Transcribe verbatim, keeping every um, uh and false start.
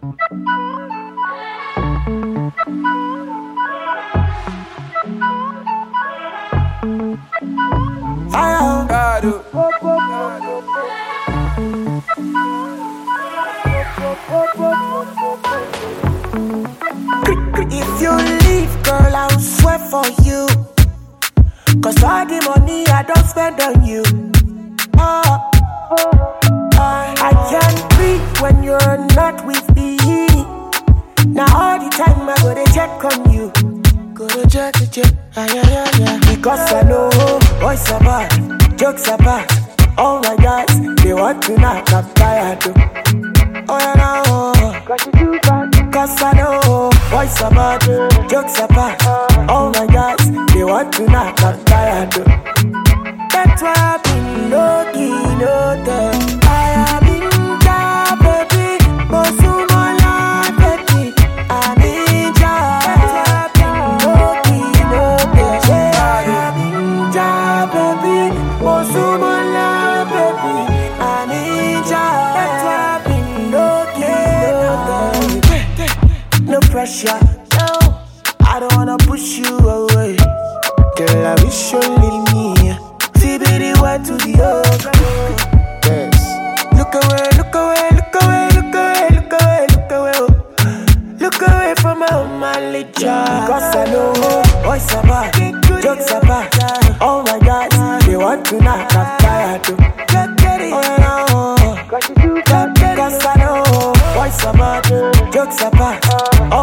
If you leave, girl, I'll swear for you. Cause all the money I don't spend on you. Oh, I can't breathe when you're not with me. Now all the time I go to check on you. Go to check, to check, ah, yeah, yeah, yeah. Because I know boys are bad, jokes are bad. All my guys, they want to knock, I'm tired of. Oh yeah, no, cause you too bad. Cause I know boys are bad, jokes are bad. All my guys, they want to knock, I'm tired of. That's why I've been low-key, low-key. I have been down, baby. Mosumola, baby. I need ya. That's why I've been low-key, low-key. I have been down, baby. Mosumola, baby. I need ya. That's why I've been low-key, low-key. No pressure, no. I don't wanna push you away. Girl, I wish you leave me. Be the word to the ocean. Yes. Look away, look away, look away, look away, look away, look away, oh. Look away from my manly child. Cause I know boys are bad, jokes are bad. All my guys, they want to knock, I'm tired of. Oh no, cause I know boys are bad, jokes are bad.